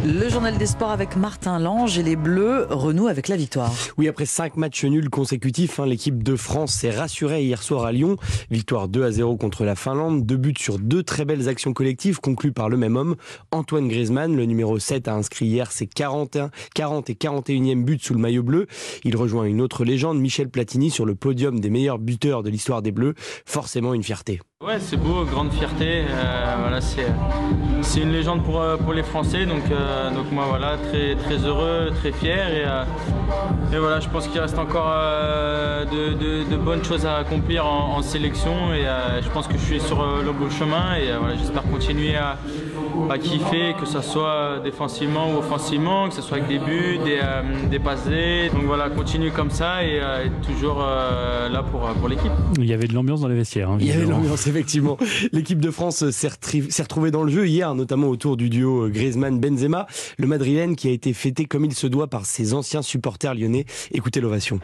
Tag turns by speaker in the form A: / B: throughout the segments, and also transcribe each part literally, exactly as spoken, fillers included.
A: Le journal des sports avec Martin Lange et les Bleus renouent avec la victoire.
B: Oui, après cinq matchs nuls consécutifs, hein, l'équipe de France s'est rassurée hier soir à Lyon. Victoire deux à zéro contre la Finlande. Deux buts sur deux très belles actions collectives conclues par le même homme. Antoine Griezmann, le numéro sept, a inscrit hier ses quarante et un, quarante et quarante et unième buts sous le maillot bleu. Il rejoint une autre légende, Michel Platini, sur le podium des meilleurs buteurs de l'histoire des Bleus. Forcément une fierté.
C: Ouais, c'est beau, grande fierté. Euh, voilà, c'est, c'est une légende pour, pour les Français. Donc, euh, donc moi, voilà, très, très heureux, très fier. Et, euh, et voilà, je pense qu'il reste encore euh, de, de, de bonnes choses à accomplir en, en sélection. Et euh, je pense que je suis sur le bon chemin. Et euh, voilà, j'espère continuer à, à kiffer, que ce soit défensivement ou offensivement, que ce soit avec des buts, des, euh, des passes D. Donc voilà, continuer comme ça et euh, être toujours euh, là pour, pour l'équipe.
D: Il y avait de l'ambiance dans les vestiaires. Hein,
B: Il y avait de l'ambiance. Effectivement, l'équipe de France s'est retrouvée dans le jeu hier, notamment autour du duo Griezmann-Benzema. Le Madrilène qui a été fêté comme il se doit par ses anciens supporters lyonnais. Écoutez l'ovation.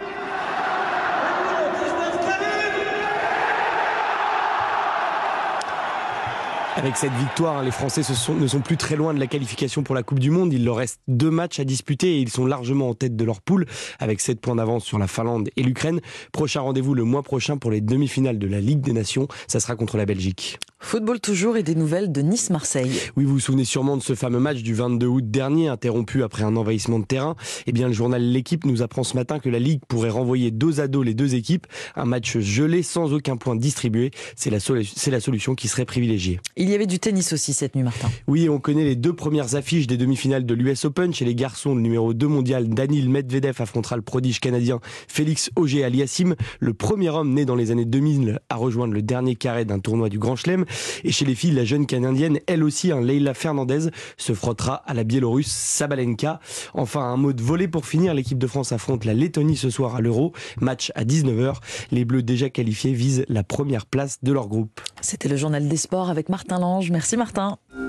B: Avec cette victoire, les Français se sont, ne sont plus très loin de la qualification pour la Coupe du Monde. Il leur reste deux matchs à disputer et ils sont largement en tête de leur poule avec sept points d'avance sur la Finlande et l'Ukraine. Prochain rendez-vous le mois prochain pour les demi-finales de la Ligue des Nations. Ça sera contre la Belgique.
A: Football toujours et des nouvelles de Nice-Marseille.
B: Oui, vous vous souvenez sûrement de ce fameux match du vingt-deux août dernier, interrompu après un envahissement de terrain. Eh bien, le journal L'Équipe nous apprend ce matin que la Ligue pourrait renvoyer dos à dos les deux équipes. Un match gelé sans aucun point distribué. C'est la, solu- c'est la solution qui serait privilégiée.
A: Il y avait du tennis aussi cette nuit, Martin.
B: Oui, on connaît les deux premières affiches des demi-finales de l'U S Open. Chez les garçons, le numéro deux mondial Daniil Medvedev affrontera le prodige canadien Félix Auger-Aliassime. Le premier homme né dans les années deux mille à rejoindre le dernier carré d'un tournoi du Grand Chelem. Et chez les filles, la jeune canadienne, elle aussi, hein, Leila Fernandez, se frottera à la Biélorusse Sabalenka. Enfin, un mot de volley pour finir. L'équipe de France affronte la Lettonie ce soir à l'Euro. Match à dix-neuf heures. Les Bleus déjà qualifiés visent la première place de leur groupe.
A: C'était le journal des sports avec Martin Lange. Merci Martin.